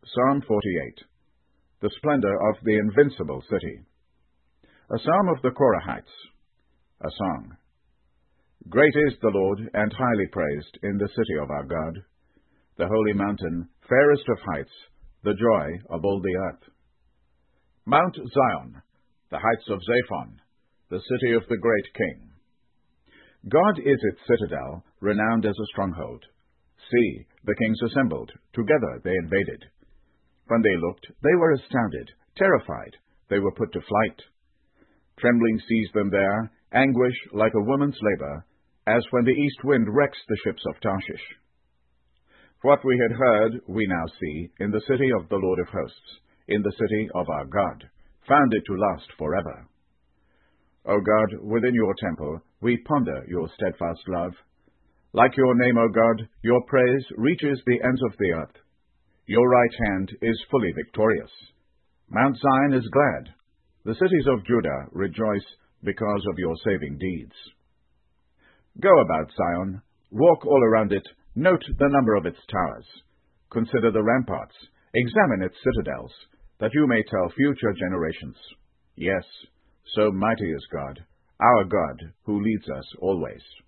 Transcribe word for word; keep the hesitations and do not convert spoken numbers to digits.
Psalm forty-eight. The Splendor of the Invincible City. A Psalm of the Korahites. A Song. Great is the Lord, and highly praised, in the city of our God, the holy mountain, fairest of heights, the joy of all the earth. Mount Zion, the heights of Zaphon, the city of the great King. God is its citadel, renowned as a stronghold. See, the kings assembled, together they invaded. When they looked, they were astounded, terrified, they were put to flight. Trembling seized them there, anguish like a woman's labor, as when the east wind wrecks the ships of Tarshish. What we had heard, we now see, in the city of the Lord of hosts, in the city of our God, founded to last forever. O God, within your temple, we ponder your steadfast love. Like your name, O God, your praise reaches the ends of the earth. Your right hand is fully victorious. Mount Zion is glad. The cities of Judah rejoice because of your saving deeds. Go about Zion, walk all around it, note the number of its towers. Consider the ramparts, examine its citadels, that you may tell future generations. Yes, so mighty is God, our God, who leads us always.